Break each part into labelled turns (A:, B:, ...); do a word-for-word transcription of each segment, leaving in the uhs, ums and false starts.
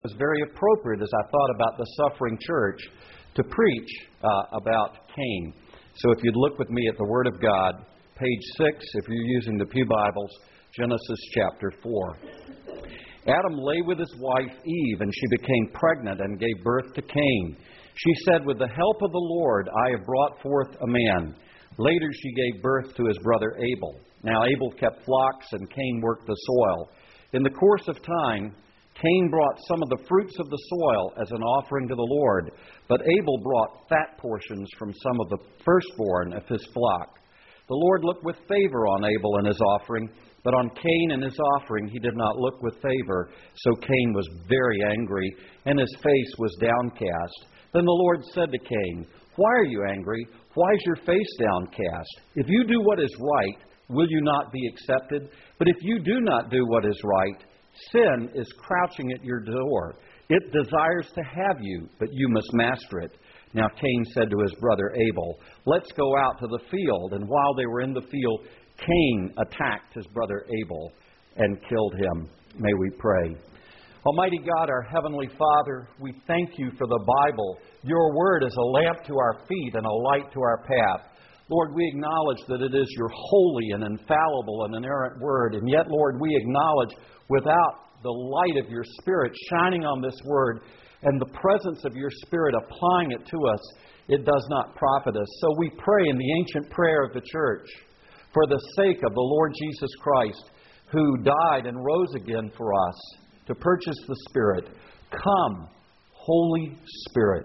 A: was very appropriate as I thought about the suffering church to preach uh, about Cain. So if you'd look with me at the Word of God, page six, if you're using the Pew Bibles, Genesis chapter four. Adam lay with his wife Eve, and she became pregnant and gave birth to Cain. She said, "With the help of the Lord, I have brought forth a man." Later she gave birth to his brother Abel. Now Abel kept flocks, and Cain worked the soil. In the course of time, Cain brought some of the fruits of the soil as an offering to the Lord, but Abel brought fat portions from some of the firstborn of his flock. The Lord looked with favor on Abel and his offering, but on Cain and his offering he did not look with favor. So Cain was very angry, and his face was downcast. Then the Lord said to Cain, "Why are you angry? Why is your face downcast? If you do what is right, will you not be accepted? But if you do not do what is right, sin is crouching at your door. It desires to have you, but you must master it." Now Cain said to his brother Abel, "Let's go out to the field." And while they were in the field, Cain attacked his brother Abel and killed him. May we pray. Almighty God, our Heavenly Father, we thank you for the Bible. Your Word is a lamp to our feet and a light to our path. Lord, we acknowledge that it is your holy and infallible and inerrant Word. And yet, Lord, we acknowledge without the light of your Spirit shining on this Word and the presence of your Spirit applying it to us, it does not profit us. So we pray in the ancient prayer of the church, for the sake of the Lord Jesus Christ, who died and rose again for us to purchase the Spirit, come, Holy Spirit.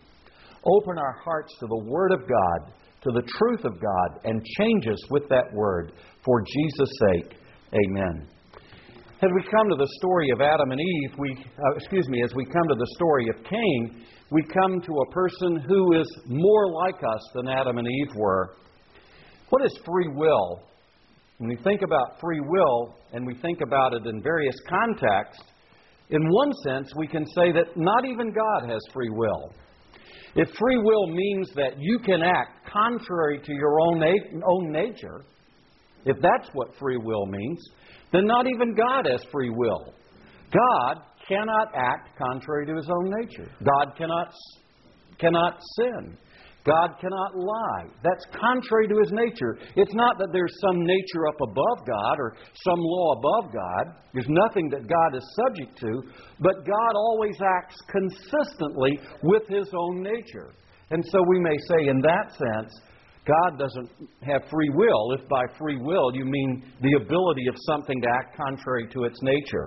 A: Open our hearts to the Word of God, to the truth of God, and change us with that Word. For Jesus' sake, amen. As we come to the story of Adam and Eve, we, uh, excuse me, as we come to the story of Cain, we come to a person who is more like us than Adam and Eve were. What is free will? When we think about free will, and we think about it in various contexts, in one sense we can say that not even God has free will. If free will means that you can act contrary to your own, na- own nature, if that's what free will means, then not even God has free will. God cannot act contrary to His own nature. God cannot, cannot sin. God cannot lie. That's contrary to His nature. It's not that there's some nature up above God or some law above God. There's nothing that God is subject to, but God always acts consistently with His own nature. And so we may say in that sense, God doesn't have free will, if by free will you mean the ability of something to act contrary to its nature.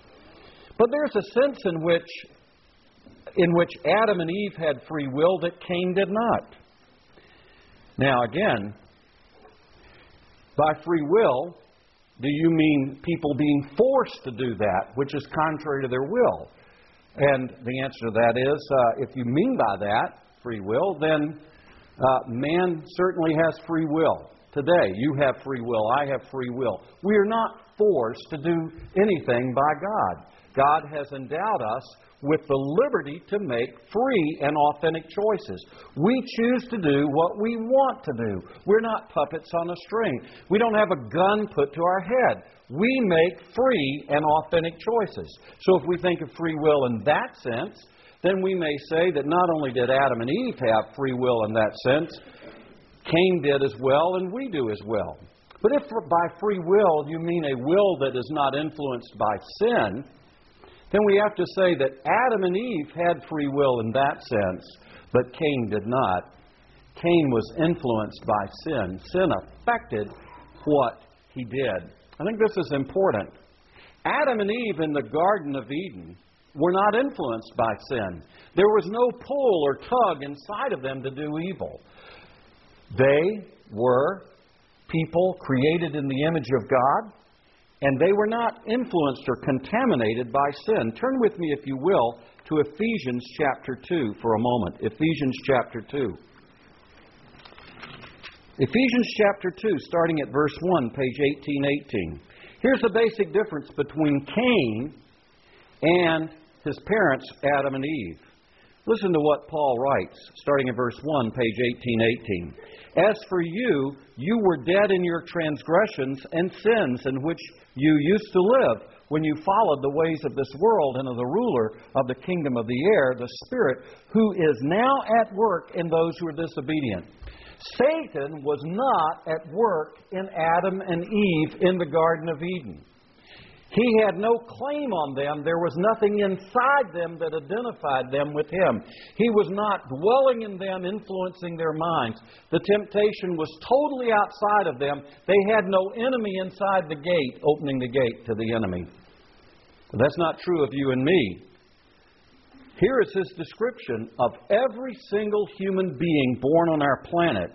A: But there's a sense in which in which Adam and Eve had free will that Cain did not. Now again, by free will, do you mean people being forced to do that, which is contrary to their will? And the answer to that is, uh, if you mean by that free will, then uh, man certainly has free will. Today, you have free will, I have free will. We are not forced to do anything by God. God has endowed us with the liberty to make free and authentic choices. We choose to do what we want to do. We're not puppets on a string. We don't have a gun put to our head. We make free and authentic choices. So if we think of free will in that sense, then we may say that not only did Adam and Eve have free will in that sense, Cain did as well, and we do as well. But if by free will you mean a will that is not influenced by sin, then we have to say that Adam and Eve had free will in that sense, but Cain did not. Cain was influenced by sin. Sin affected what he did. I think this is important. Adam and Eve in the Garden of Eden were not influenced by sin. There was no pull or tug inside of them to do evil. They were people created in the image of God, and they were not influenced or contaminated by sin. Turn with me, if you will, to Ephesians chapter two for a moment. Ephesians chapter two. Ephesians chapter two, starting at verse one, page eighteen eighteen. Here's the basic difference between Cain and his parents, Adam and Eve. Listen to what Paul writes, starting at verse one, page eighteen eighteen. "As for you, you were dead in your transgressions and sins in which you used to live when you followed the ways of this world and of the ruler of the kingdom of the air, the Spirit, who is now at work in those who are disobedient. Satan was not at work in Adam and Eve in the Garden of Eden. He had no claim on them. There was nothing inside them that identified them with Him. He was not dwelling in them, influencing their minds. The temptation was totally outside of them. They had no enemy inside the gate, opening the gate to the enemy. But that's not true of you and me. Here is His description of every single human being born on our planet,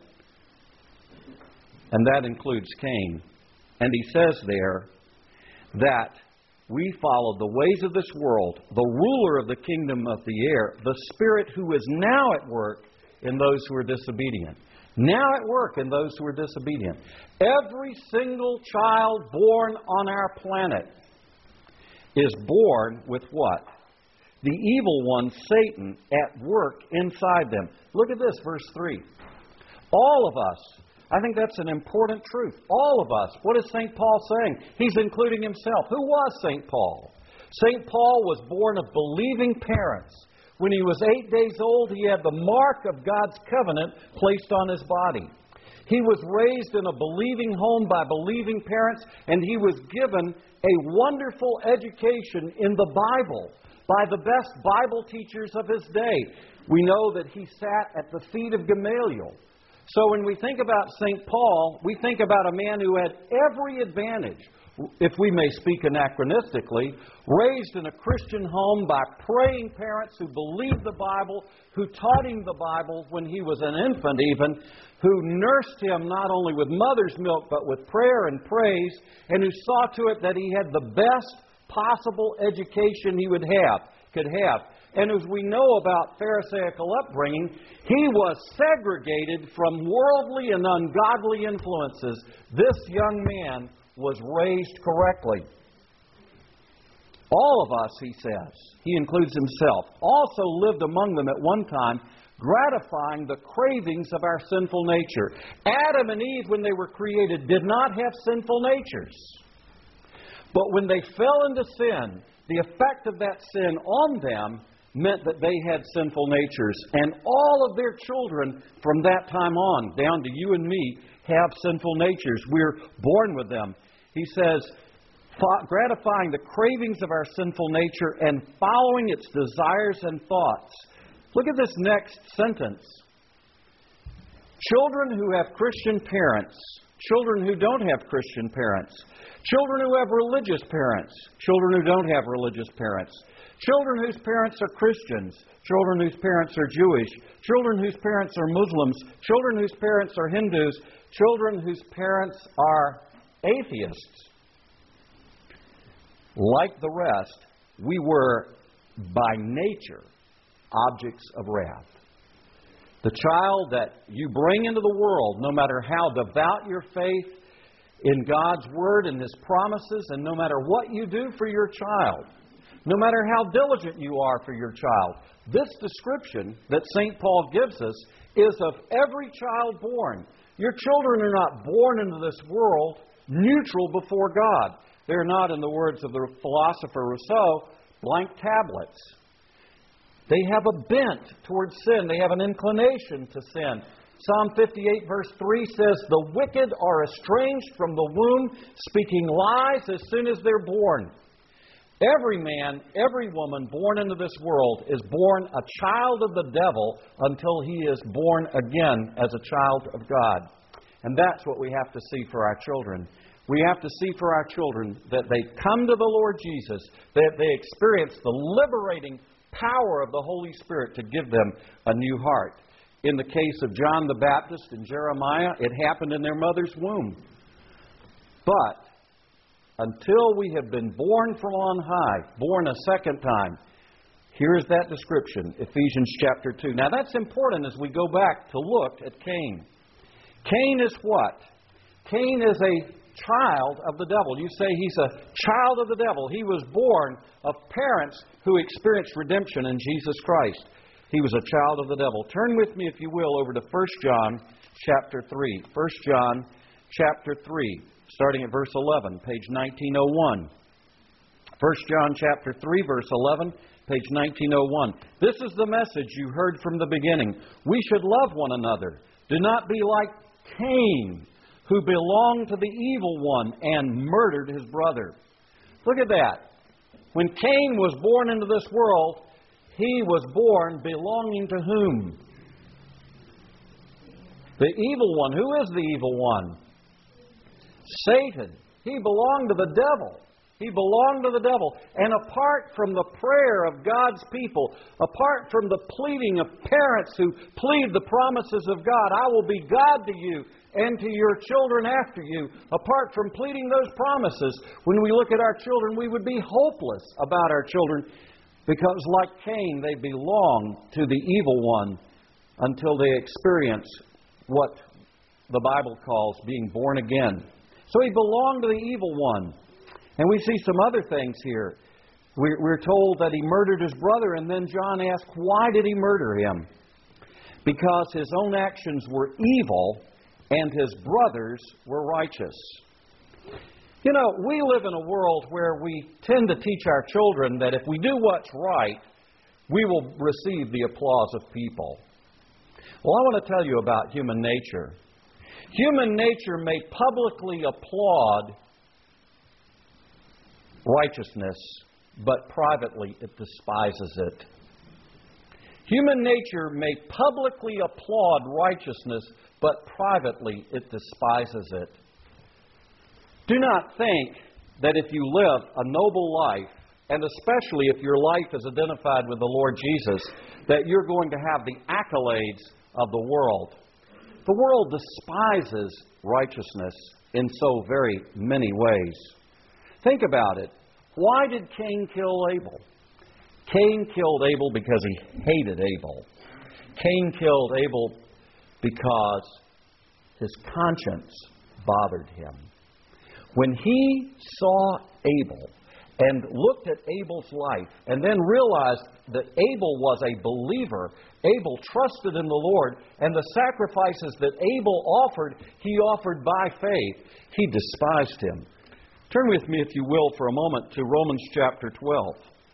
A: and that includes Cain. And He says there that we follow the ways of this world, the ruler of the kingdom of the air, the Spirit who is now at work in those who are disobedient. Now at work in those who are disobedient. Every single child born on our planet is born with what? The evil one, Satan, at work inside them. Look at this, verse three. All of us, I think that's an important truth. All of us. What is Saint Paul saying? He's including himself. Who was Saint Paul? Saint Paul was born of believing parents. When he was eight days old, he had the mark of God's covenant placed on his body. He was raised in a believing home by believing parents, and he was given a wonderful education in the Bible by the best Bible teachers of his day. We know that he sat at the feet of Gamaliel. So when we think about Saint Paul, we think about a man who had every advantage, if we may speak anachronistically, raised in a Christian home by praying parents who believed the Bible, who taught him the Bible when he was an infant even, who nursed him not only with mother's milk but with prayer and praise, and who saw to it that he had the best possible education he would have, could have. And as we know about Pharisaical upbringing, he was segregated from worldly and ungodly influences. This young man was raised correctly. All of us, he says, he includes himself, also lived among them at one time, gratifying the cravings of our sinful nature. Adam and Eve, when they were created, did not have sinful natures. But when they fell into sin, the effect of that sin on them meant that they had sinful natures. And all of their children from that time on, down to you and me, have sinful natures. We're born with them. He says, gratifying the cravings of our sinful nature and following its desires and thoughts. Look at this next sentence. Children who have Christian parents, children who don't have Christian parents, children who have religious parents, children who don't have religious parents, children whose parents are Christians, children whose parents are Jewish, children whose parents are Muslims, children whose parents are Hindus, children whose parents are atheists. Like the rest, we were by nature objects of wrath. The child that you bring into the world, no matter how devout your faith in God's Word and His promises, and no matter what you do for your child, no matter how diligent you are for your child, this description that Saint Paul gives us is of every child born. Your children are not born into this world neutral before God. They're not, in the words of the philosopher Rousseau, blank tablets. They have a bent towards sin. They have an inclination to sin. Psalm fifty-eight verse three says, "The wicked are estranged from the womb, speaking lies as soon as they're born." Every man, every woman born into this world is born a child of the devil until he is born again as a child of God. And that's what we have to see for our children. We have to see for our children that they come to the Lord Jesus, that they experience the liberating power of the Holy Spirit to give them a new heart. In the case of John the Baptist and Jeremiah, it happened in their mother's womb. But until we have been born from on high, born a second time, here is that description, Ephesians chapter two. Now that's important as we go back to look at Cain. Cain is what? Cain is a child of the devil. You say he's a child of the devil. He was born of parents who experienced redemption in Jesus Christ. He was a child of the devil. Turn with me, if you will, over to First John chapter three. First John chapter three, starting at verse eleven, page nineteen oh one. First John chapter three, verse eleven, page nineteen oh one. This is the message you heard from the beginning. We should love one another. Do not be like Cain, who belonged to the evil one and murdered his brother. Look at that. When Cain was born into this world, he was born belonging to whom? The evil one. Who is the evil one? Satan. He belonged to the devil. He belonged to the devil. And apart from the prayer of God's people, apart from the pleading of parents who plead the promises of God, I will be God to you and to your children after you. Apart from pleading those promises, when we look at our children, we would be hopeless about our children because, like Cain, they belong to the evil one until they experience what the Bible calls being born again. So he belonged to the evil one. And we see some other things here. We're told that he murdered his brother, and then John asks, why did he murder him? Because his own actions were evil and his brothers were righteous. You know, we live in a world where we tend to teach our children that if we do what's right, we will receive the applause of people. Well, I want to tell you about human nature. Human nature may publicly applaud righteousness, but privately it despises it. Human nature may publicly applaud righteousness, but privately it despises it. Do not think that if you live a noble life, and especially if your life is identified with the Lord Jesus, that you're going to have the accolades of the world. The world despises righteousness in so very many ways. Think about it. Why did Cain kill Abel? Cain killed Abel because he hated Abel. Cain killed Abel because his conscience bothered him. When he saw Abel and looked at Abel's life and then realized that Abel was a believer, Abel trusted in the Lord, and the sacrifices that Abel offered, he offered by faith, he despised him. Turn with me, if you will, for a moment to Romans chapter twelve.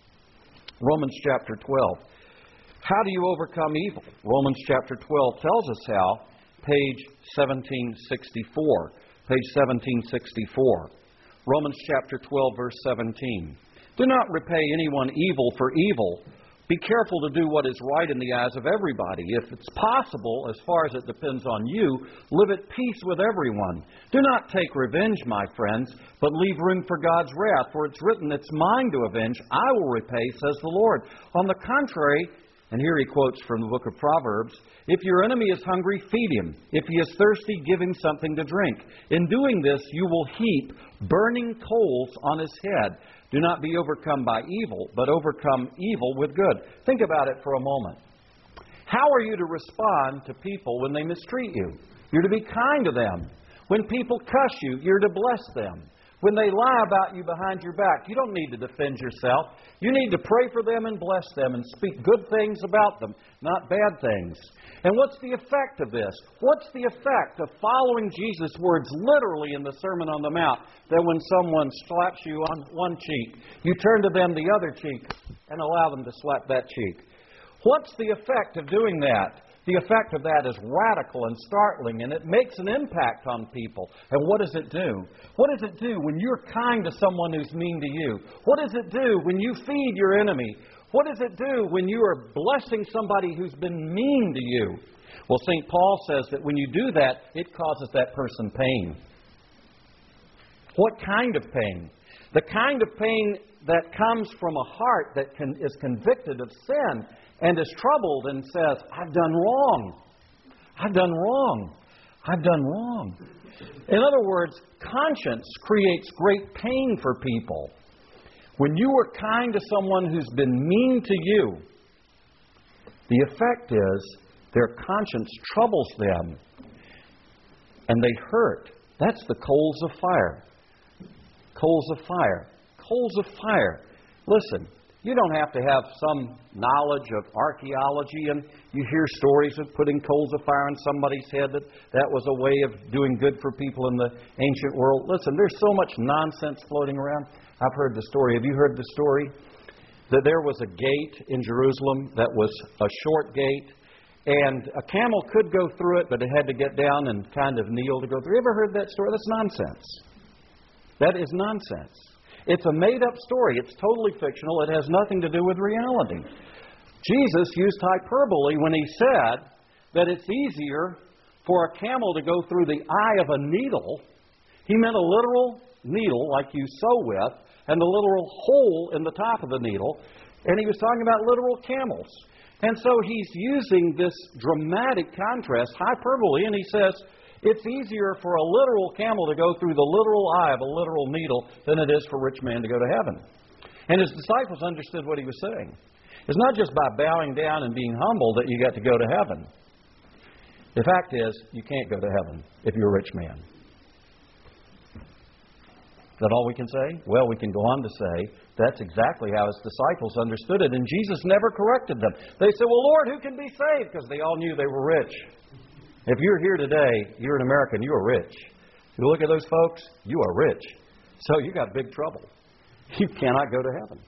A: Romans chapter twelve. How do you overcome evil? Romans chapter twelve tells us how. Page seventeen sixty-four. Page seventeen sixty-four. Romans chapter twelve, verse seventeen. Do not repay anyone evil for evil. Be careful to do what is right in the eyes of everybody. If it's possible, as far as it depends on you, live at peace with everyone. Do not take revenge, my friends, but leave room for God's wrath. For it's written, it's mine to avenge. I will repay, says the Lord. On the contrary, and here he quotes from the book of Proverbs, if your enemy is hungry, feed him. If he is thirsty, give him something to drink. In doing this, you will heap burning coals on his head. Do not be overcome by evil, but overcome evil with good. Think about it for a moment. How are you to respond to people when they mistreat you? You're to be kind to them. When people cuss you, you're to bless them. When they lie about you behind your back, you don't need to defend yourself. You need to pray for them and bless them and speak good things about them, not bad things. And what's the effect of this? What's the effect of following Jesus' words literally in the Sermon on the Mount, that when someone slaps you on one cheek, you turn to them the other cheek and allow them to slap that cheek? What's the effect of doing that? The effect of that is radical and startling, and it makes an impact on people. And what does it do? What does it do when you're kind to someone who's mean to you? What does it do when you feed your enemy? What does it do when you are blessing somebody who's been mean to you? Well, Saint Paul says that when you do that, it causes that person pain. What kind of pain? The kind of pain that comes from a heart that can, is convicted of sin and is troubled and says, I've done wrong. I've done wrong. I've done wrong. In other words, conscience creates great pain for people. When you are kind to someone who's been mean to you, the effect is their conscience troubles them and they hurt. That's the coals of fire. Coals of fire. Coals of fire. Listen, You don't have to have some knowledge of archaeology, and you hear stories of putting coals of fire on somebody's head, that that was a way of doing good for people in the ancient world. Listen, there's so much nonsense floating around. I've heard the story. Have you heard the story? That there was a gate in Jerusalem that was a short gate, and a camel could go through it, but it had to get down and kind of kneel to go through. You ever heard that story? That's nonsense. That is nonsense. It's a made-up story. It's totally fictional. It has nothing to do with reality. Jesus used hyperbole when He said that it's easier for a camel to go through the eye of a needle. He meant a literal needle like you sew with, and the literal hole in the top of the needle. And He was talking about literal camels. And so He's using this dramatic contrast, hyperbole, and He says, it's easier for a literal camel to go through the literal eye of a literal needle than it is for a rich man to go to heaven. And His disciples understood what He was saying. It's not just by bowing down and being humble that you got to go to heaven. The fact is, you can't go to heaven if you're a rich man. Is that all we can say? Well, we can go on to say that's exactly how His disciples understood it, and Jesus never corrected them. They said, well, Lord, who can be saved? Because they all knew they were rich. If you're here today, you're an American, you are rich. You look at those folks, you are rich. So you got big trouble. You cannot go to heaven.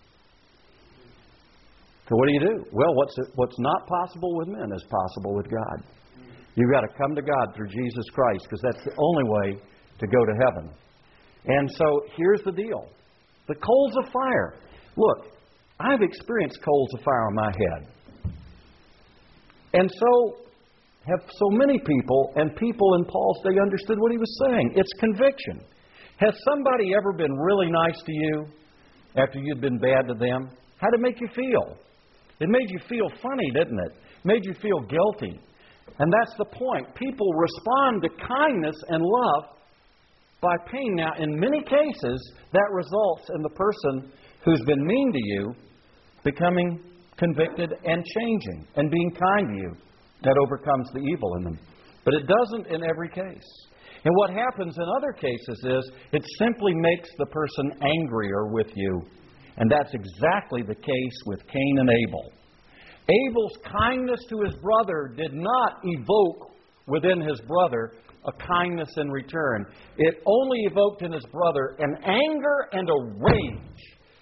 A: So what do you do? Well, what's what's not possible with men is possible with God. You've got to come to God through Jesus Christ, because that's the only way to go to heaven. And so here's the deal. The coals of fire. Look, I've experienced coals of fire on my head. And so have so many people, and people in Paul's day understood what he was saying. It's conviction. Has somebody ever been really nice to you after you'd been bad to them? How did it make you feel? It made you feel funny, didn't it? It made you feel guilty. And that's the point. People respond to kindness and love by pain. Now, in many cases, that results in the person who's been mean to you becoming convicted and changing and being kind to you. That overcomes the evil in them. But it doesn't in every case. And what happens in other cases is it simply makes the person angrier with you. And that's exactly the case with Cain and Abel. Abel's kindness to his brother did not evoke within his brother a kindness in return. It only evoked in his brother an anger and a rage.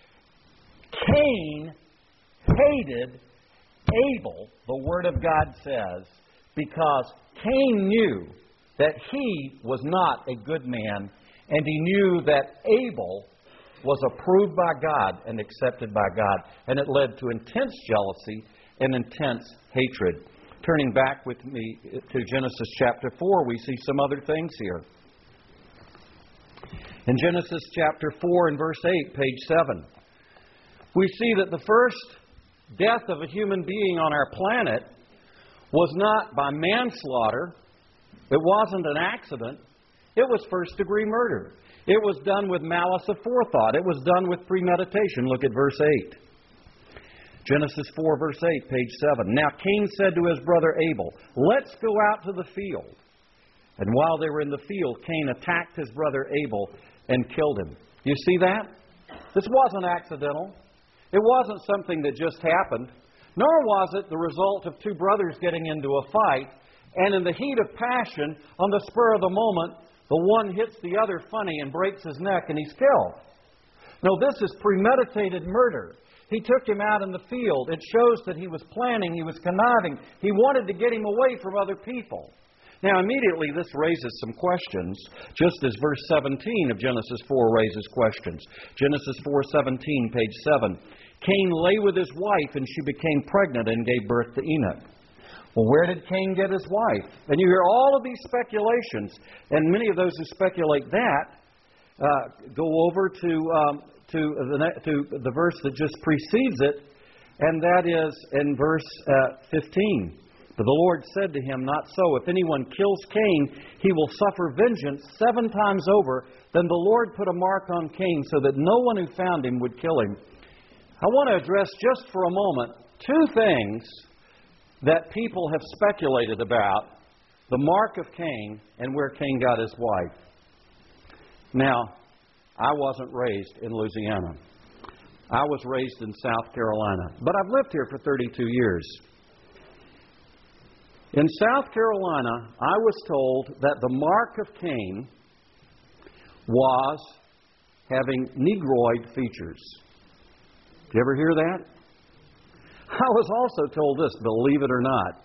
A: Cain hated Abel, the Word of God says, because Cain knew that he was not a good man, and he knew that Abel was approved by God and accepted by God. And it led to intense jealousy and intense hatred. Turning back with me to Genesis chapter four, we see some other things here. In Genesis chapter four and verse eight, page seven, we see that the first death of a human being on our planet was not by manslaughter. It wasn't an accident. It was first-degree murder. It was done with malice aforethought. It was done with premeditation. Look at verse eight. Genesis four, verse eight, page seven. Now Cain said to his brother Abel, let's go out to the field. And while they were in the field, Cain attacked his brother Abel and killed him. You see that? This wasn't accidental. It wasn't something that just happened. Nor was it the result of two brothers getting into a fight, and in the heat of passion, on the spur of the moment, the one hits the other funny and breaks his neck and he's killed. No, this is premeditated murder. He took him out in the field. It shows that he was planning, he was conniving. He wanted to get him away from other people. Now, immediately this raises some questions, just as verse seventeen of Genesis four raises questions. Genesis four seventeen, page seven. Cain lay with his wife, and she became pregnant and gave birth to Enoch. Well, where did Cain get his wife? And you hear all of these speculations, and many of those who speculate that uh, go over to um, to the to the verse that just precedes it, and that is in verse uh, fifteen. But the Lord said to him, not so. If anyone kills Cain, he will suffer vengeance seven times over. Then the Lord put a mark on Cain so that no one who found him would kill him. I want to address just for a moment two things that people have speculated about the mark of Cain and where Cain got his wife. Now, I wasn't raised in Louisiana, I was raised in South Carolina, but I've lived here for thirty-two years. In South Carolina, I was told that the mark of Cain was having negroid features. Did you ever hear that? I was also told this, believe it or not.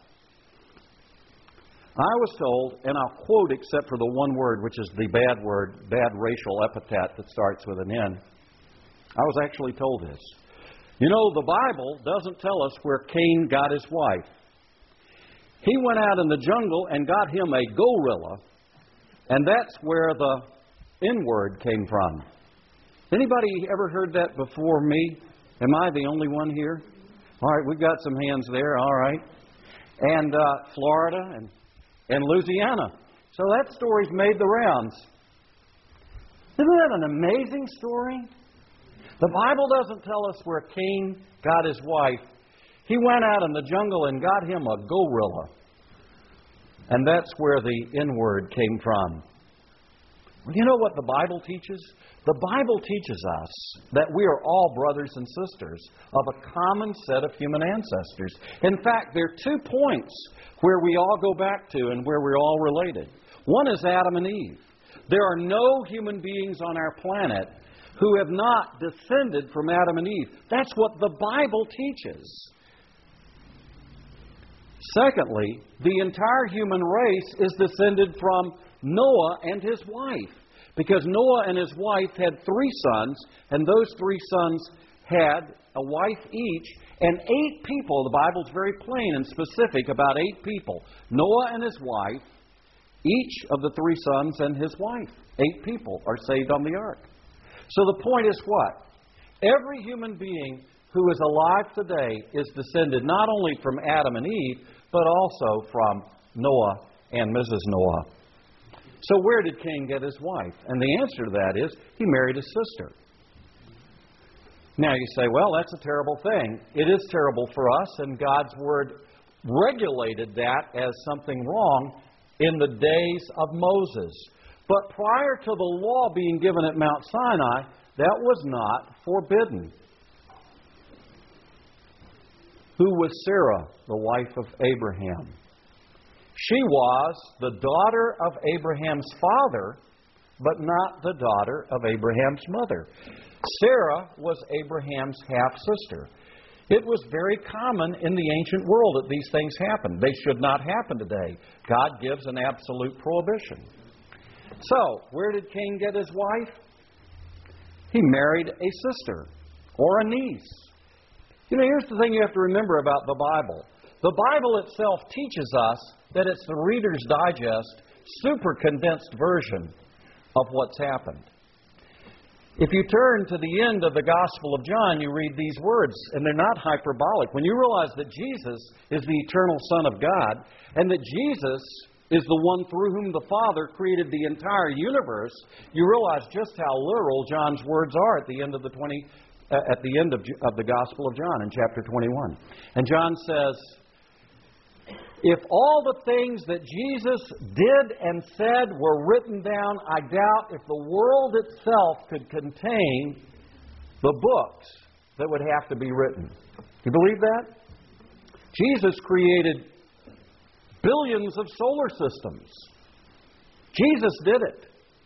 A: I was told, and I'll quote except for the one word, which is the bad word, bad racial epithet that starts with an N. I was actually told this. You know, the Bible doesn't tell us where Cain got his wife. He went out in the jungle and got him a gorilla, and that's where the N-word came from. Anybody ever heard that before me? Am I the only one here? All right, we've got some hands there, all right. And uh, Florida and, and Louisiana. So that story's made the rounds. Isn't that an amazing story? The Bible doesn't tell us where Cain got his wife. He went out in the jungle and got him a gorilla. And that's where the N-word came from. Well, you know what the Bible teaches? The Bible teaches us that we are all brothers and sisters of a common set of human ancestors. In fact, there are two points where we all go back to and where we're all related. One is Adam and Eve. There are no human beings on our planet who have not descended from Adam and Eve. That's what the Bible teaches. Secondly, the entire human race is descended from Noah and his wife. Because Noah and his wife had three sons, and those three sons had a wife each, and eight people. The Bible's very plain and specific about eight people. Noah and his wife, each of the three sons and his wife. Eight people are saved on the ark. So the point is what? Every human being who is alive today is descended not only from Adam and Eve, but also from Noah and Missus Noah. So where did Cain get his wife? And the answer to that is he married his sister. Now you say, well, that's a terrible thing. It is terrible for us, and God's Word regulated that as something wrong in the days of Moses. But prior to the law being given at Mount Sinai, that was not forbidden. Who was Sarah, the wife of Abraham? She was the daughter of Abraham's father, but not the daughter of Abraham's mother. Sarah was Abraham's half-sister. It was very common in the ancient world that these things happened. They should not happen today. God gives an absolute prohibition. So, where did Cain get his wife? He married a sister or a niece. You know, here's the thing you have to remember about the Bible. The Bible itself teaches us that it's the Reader's Digest, super condensed version of what's happened. If you turn to the end of the Gospel of John, you read these words, and they're not hyperbolic. When you realize that Jesus is the eternal Son of God, and that Jesus is the one through whom the Father created the entire universe, you realize just how literal John's words are at the end of the twenty, uh, at the end of, of the Gospel of John in chapter twenty-one. And John says, if all the things that Jesus did and said were written down, I doubt if the world itself could contain the books that would have to be written. You believe that? Jesus created billions of solar systems. Jesus did it.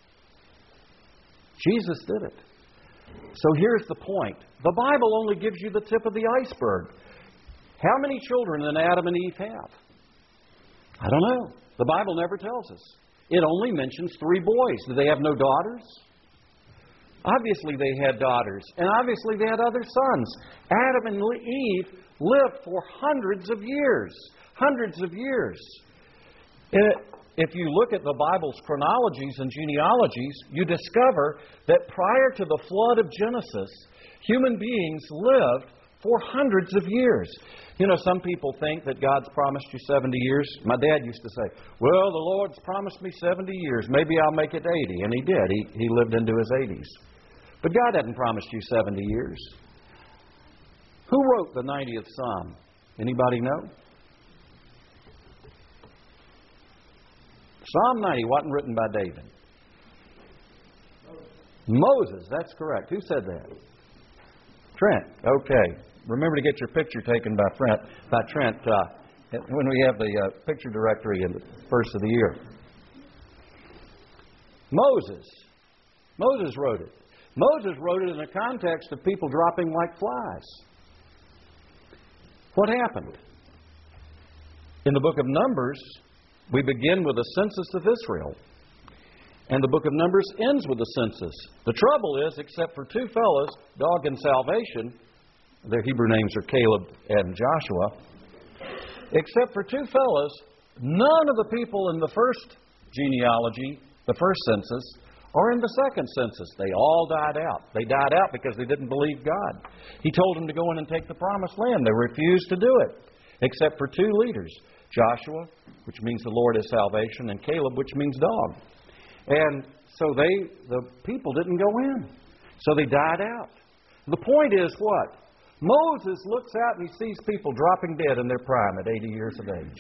A: Jesus did it. So here's the point. The Bible only gives you the tip of the iceberg. How many children did Adam and Eve have? I don't know. The Bible never tells us. It only mentions three boys. Did they have no daughters? Obviously they had daughters. And obviously they had other sons. Adam and Eve lived for hundreds of years. Hundreds of years. It, if you look at the Bible's chronologies and genealogies, you discover that prior to the flood of Genesis, human beings lived for hundreds of years. You know, some people think that God's promised you seventy years. My dad used to say, well, the Lord's promised me seventy years. Maybe I'll make it eighty. And he did. He, he lived into his eighties. But God hadn't promised you seventy years. Who wrote the ninetieth Psalm? Anybody know? Psalm ninety wasn't written by David. Moses, that's correct. Who said that? Trent. Okay. Remember to get your picture taken by Trent, by Trent uh, when we have the uh, picture directory in the first of the year. Moses. Moses wrote it. Moses wrote it in the context of people dropping like flies. What happened? In the book of Numbers, we begin with a census of Israel. And the book of Numbers ends with a census. The trouble is, except for two fellows, Dog and Salvation, their Hebrew names are Caleb and Joshua, except for two fellows, none of the people in the first genealogy, the first census, or in the second census. They all died out. They died out because they didn't believe God. He told them to go in and take the promised land. They refused to do it, except for two leaders, Joshua, which means the Lord is salvation, and Caleb, which means dog. And so they, the people didn't go in. So they died out. The point is what? Moses looks out and he sees people dropping dead in their prime at eighty years of age.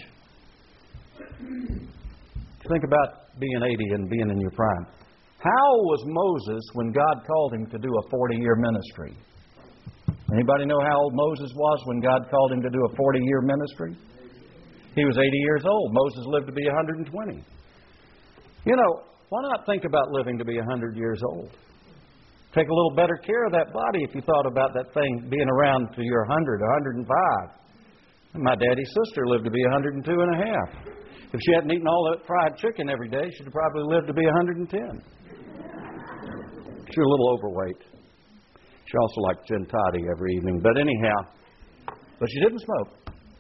A: Think about being eighty and being in your prime. How was Moses when God called him to do a forty-year ministry? Anybody know how old Moses was when God called him to do a forty-year ministry? He was eighty years old. Moses lived to be one hundred twenty. You know, why not think about living to be one hundred years old? Take a little better care of that body if you thought about that thing being around to your one hundred, one hundred five. My daddy's sister lived to be one hundred two and a half. If she hadn't eaten all that fried chicken every day, she'd have probably lived to be one hundred ten. She was a little overweight. She also liked gin toddy every evening. But anyhow, but she didn't smoke.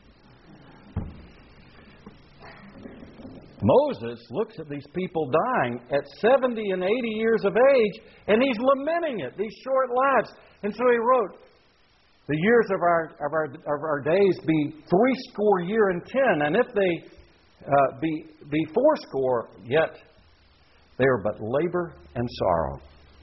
A: Moses looks at these people dying at seventy and eighty years of age, and he's lamenting it, these short lives. And so he wrote, the years of our of our of our days be threescore year and ten, and if they uh, be be fourscore, yet they are but labor and sorrow.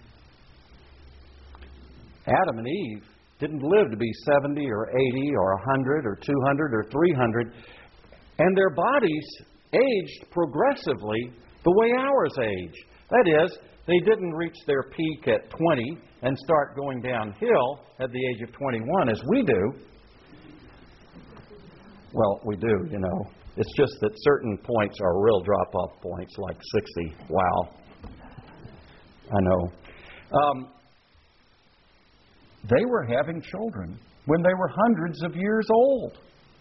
A: Adam and Eve didn't live to be seventy or eighty or one hundred or two hundred or three hundred, and their bodies aged progressively the way ours age. That is, they didn't reach their peak at twenty and start going downhill at the age of twenty-one as we do. Well, we do, you know. It's just that certain points are real drop-off points, like sixty. Wow. I know. Um, they were having children when they were hundreds of years old.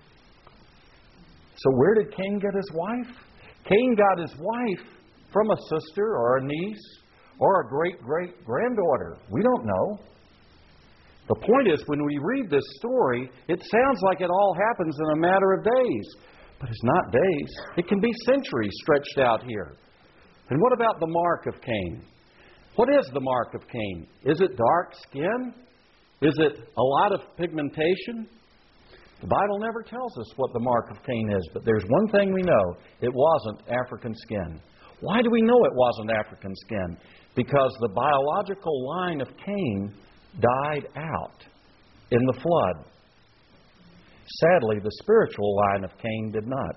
A: So where did Cain get his wife? Cain got his wife from a sister or a niece or a great-great-granddaughter. We don't know. The point is, when we read this story, it sounds like it all happens in a matter of days. But it's not days. It can be centuries stretched out here. And what about the mark of Cain? What is the mark of Cain? Is it dark skin? Is it a lot of pigmentation? The Bible never tells us what the mark of Cain is, but there's one thing we know. It wasn't African skin. Why do we know it wasn't African skin? Because the biological line of Cain died out in the flood. Sadly, the spiritual line of Cain did not.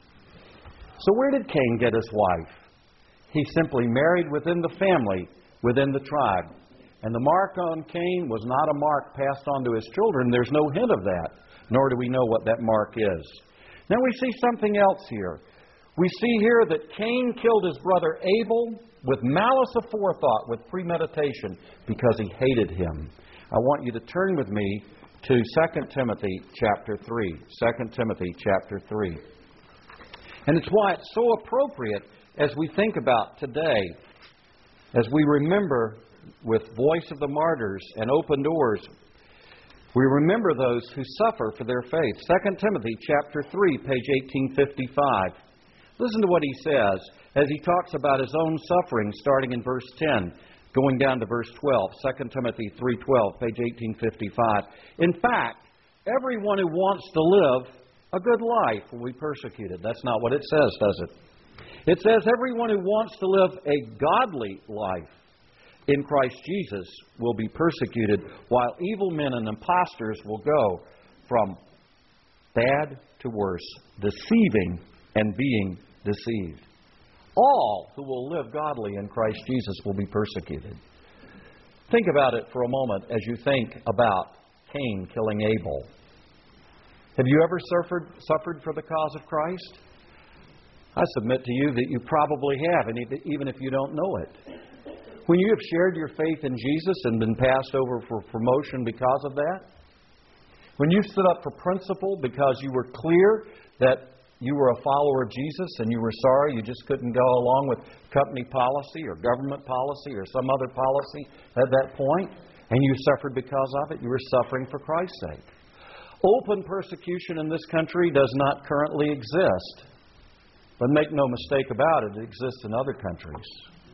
A: So where did Cain get his wife? He simply married within the family, within the tribe. And the mark on Cain was not a mark passed on to his children. There's no hint of that. Nor do we know what that mark is. Now we see something else here. We see here that Cain killed his brother Abel with malice aforethought, with premeditation, because he hated him. I want you to turn with me to Second Timothy chapter three. Second Timothy chapter three. And it's why it's so appropriate as we think about today, as we remember with Voice of the Martyrs and Open Doors, we remember those who suffer for their faith. Second Timothy chapter three, page eighteen fifty-five. Listen to what he says as he talks about his own suffering, starting in verse ten, going down to verse twelve. Second Timothy three twelve, page eighteen fifty-five. In fact, everyone who wants to live a good life will be persecuted. That's not what it says, does it? It says everyone who wants to live a godly life in Christ Jesus will be persecuted, while evil men and impostors will go from bad to worse, deceiving and being deceived. All who will live godly in Christ Jesus will be persecuted. Think about it for a moment as you think about Cain killing Abel. Have you ever suffered, suffered for the cause of Christ? I submit to you that you probably have, and even if you don't know it. When you have shared your faith in Jesus and been passed over for promotion because of that, when you stood up for principle because you were clear that you were a follower of Jesus and you were sorry you just couldn't go along with company policy or government policy or some other policy at that point, and you suffered because of it, you were suffering for Christ's sake. Open persecution in this country does not currently exist. But make no mistake about it, it exists in other countries.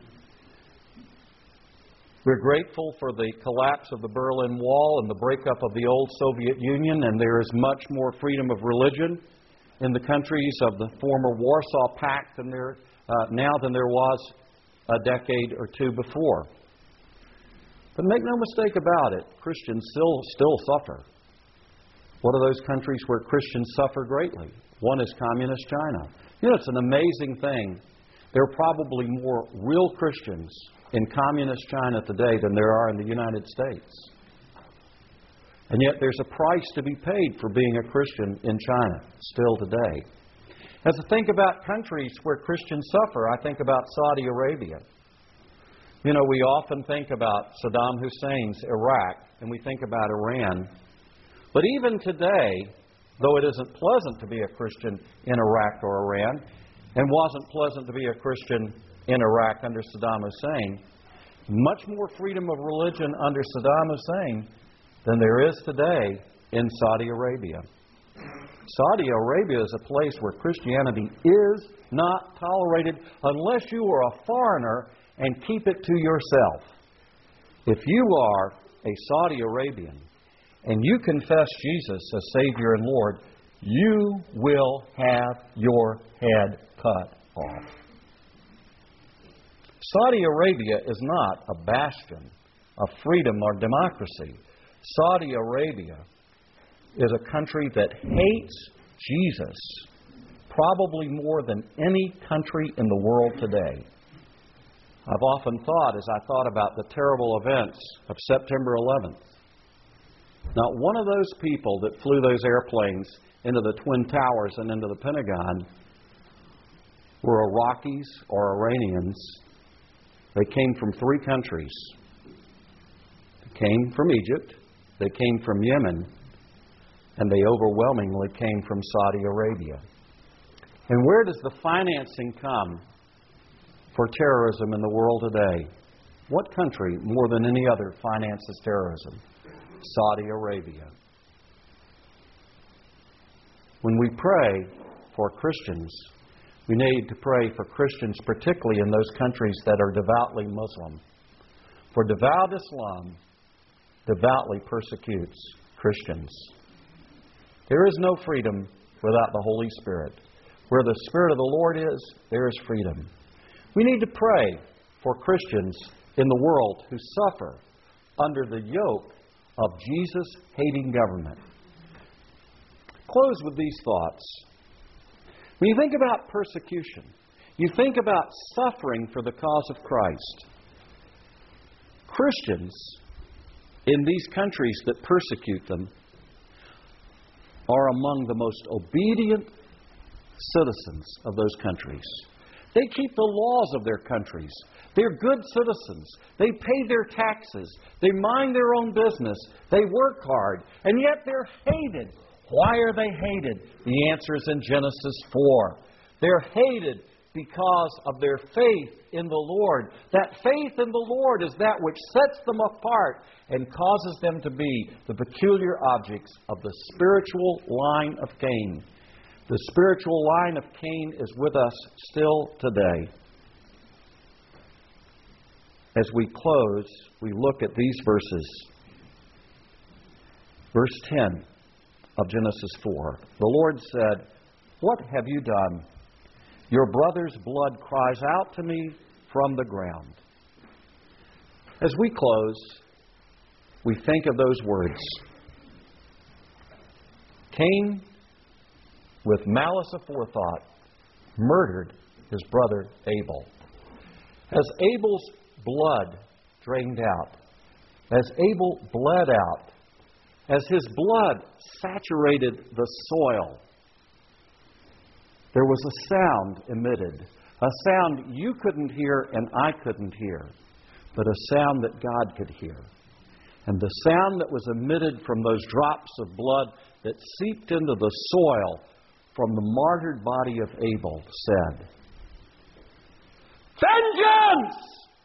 A: We're grateful for the collapse of the Berlin Wall and the breakup of the old Soviet Union, and there is much more freedom of religion in the countries of the former Warsaw Pact than there, uh, now than there was a decade or two before. But make no mistake about it, Christians still, still suffer. What are those countries where Christians suffer greatly? One is Communist China. You know, it's an amazing thing. There are probably more real Christians in Communist China today than there are in the United States. And yet there's a price to be paid for being a Christian in China still today. As I think about countries where Christians suffer, I think about Saudi Arabia. You know, we often think about Saddam Hussein's Iraq, and we think about Iran. But even today, though it isn't pleasant to be a Christian in Iraq or Iran, and wasn't pleasant to be a Christian in Iraq under Saddam Hussein, much more freedom of religion under Saddam Hussein than there is today in Saudi Arabia. Saudi Arabia is a place where Christianity is not tolerated unless you are a foreigner and keep it to yourself. If you are a Saudi Arabian and you confess Jesus as Savior and Lord, you will have your head cut off. Saudi Arabia is not a bastion of freedom or democracy. Saudi Arabia is a country that hates Jesus probably more than any country in the world today. I've often thought, as I thought about the terrible events of September eleventh, not one of those people that flew those airplanes into the Twin Towers and into the Pentagon were Iraqis or Iranians. They came from three countries. They came from Egypt, they came from Yemen, and they overwhelmingly came from Saudi Arabia. And where does the financing come for terrorism in the world today? What country, more than any other, finances terrorism? Saudi Arabia. When we pray for Christians, we need to pray for Christians, particularly in those countries that are devoutly Muslim. For devout Islam devoutly persecutes Christians. There is no freedom without the Holy Spirit. Where the Spirit of the Lord is, there is freedom. We need to pray for Christians in the world who suffer under the yoke of Jesus-hating government. Close with these thoughts. When you think about persecution, you think about suffering for the cause of Christ. Christians in these countries that persecute them are among the most obedient citizens of those countries. They keep the laws of their countries. They're good citizens. They pay their taxes. They mind their own business. They work hard. And yet they're hated. Why are they hated? The answer is in Genesis four. They're hated because of their faith in the Lord. That faith in the Lord is that which sets them apart and causes them to be the peculiar objects of the spiritual line of Cain. The spiritual line of Cain is with us still today. As we close, we look at these verses. Verse ten of Genesis four. The Lord said, "What have you done? Your brother's blood cries out to me from the ground." As we close, we think of those words. Cain, with malice aforethought, murdered his brother Abel. As Abel's blood drained out, as Abel bled out, as His blood saturated the soil, there was a sound emitted. A sound you couldn't hear and I couldn't hear, but a sound that God could hear. And the sound that was emitted from those drops of blood that seeped into the soil from the martyred body of Abel said, "Vengeance!"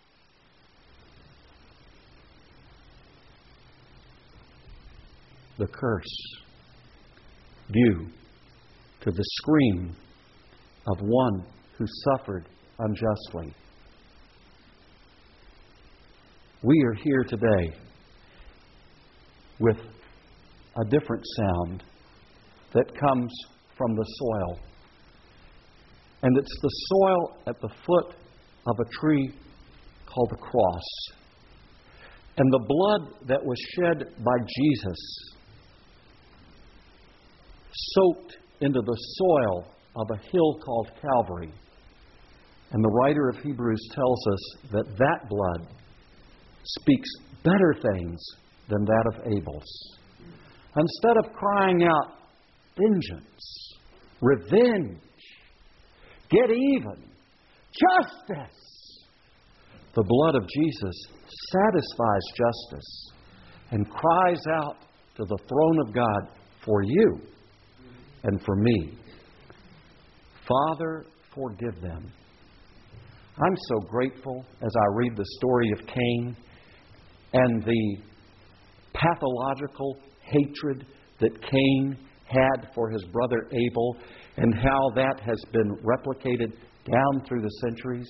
A: The curse due to the scream of one who suffered unjustly. We are here today with a different sound that comes from the soil. And it's the soil at the foot of a tree called the cross. And the blood that was shed by Jesus soaked into the soil of a hill called Calvary. And the writer of Hebrews tells us that that blood speaks better things than that of Abel's. Instead of crying out, vengeance, revenge, get even, justice, the blood of Jesus satisfies justice and cries out to the throne of God for you and for me. Father, forgive them. I'm so grateful as I read the story of Cain and the pathological hatred that Cain had for his brother Abel and how that has been replicated down through the centuries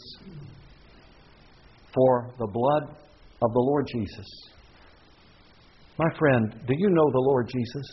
A: for the blood of the Lord Jesus. My friend, do you know the Lord Jesus?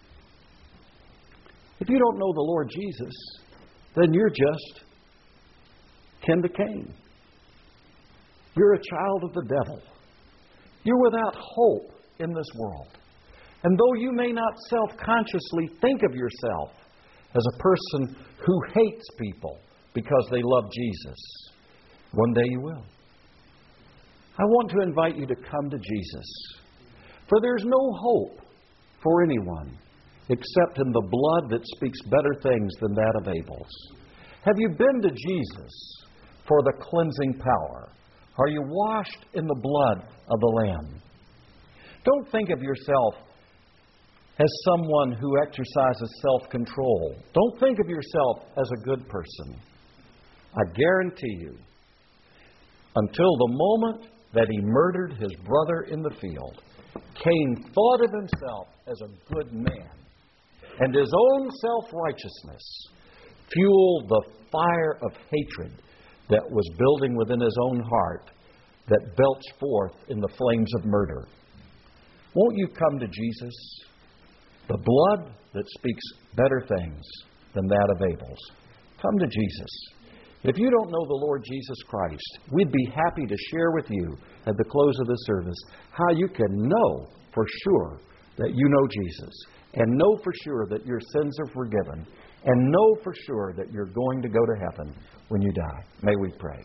A: If you don't know the Lord Jesus, then you're just kin to Cain. You're a child of the devil. You're without hope in this world. And though you may not self-consciously think of yourself as a person who hates people because they love Jesus, one day you will. I want to invite you to come to Jesus. For there's no hope for anyone except in the blood that speaks better things than that of Abel's. Have you been to Jesus for the cleansing power? Are you washed in the blood of the Lamb? Don't think of yourself as someone who exercises self-control. Don't think of yourself as a good person. I guarantee you, until the moment that he murdered his brother in the field, Cain thought of himself as a good man. And his own self-righteousness fueled the fire of hatred that was building within his own heart that belched forth in the flames of murder. Won't you come to Jesus? The blood that speaks better things than that of Abel's. Come to Jesus. If you don't know the Lord Jesus Christ, we'd be happy to share with you at the close of this service how you can know for sure that you know Jesus, and know for sure that your sins are forgiven, and know for sure that you're going to go to heaven when you die. May we pray.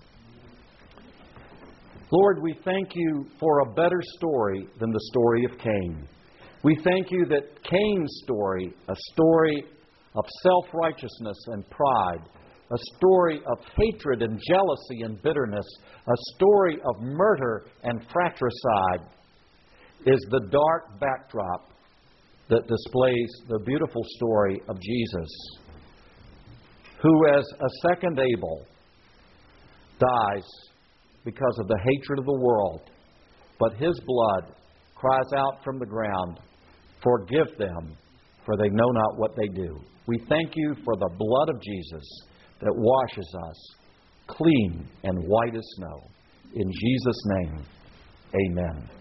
A: Lord, we thank you for a better story than the story of Cain. We thank you that Cain's story, a story of self-righteousness and pride, a story of hatred and jealousy and bitterness, a story of murder and fratricide, is the dark backdrop that displays the beautiful story of Jesus, who as a second Abel dies because of the hatred of the world, but his blood cries out from the ground, "Forgive them, for they know not what they do." We thank you for the blood of Jesus that washes us clean and white as snow. In Jesus' name, amen.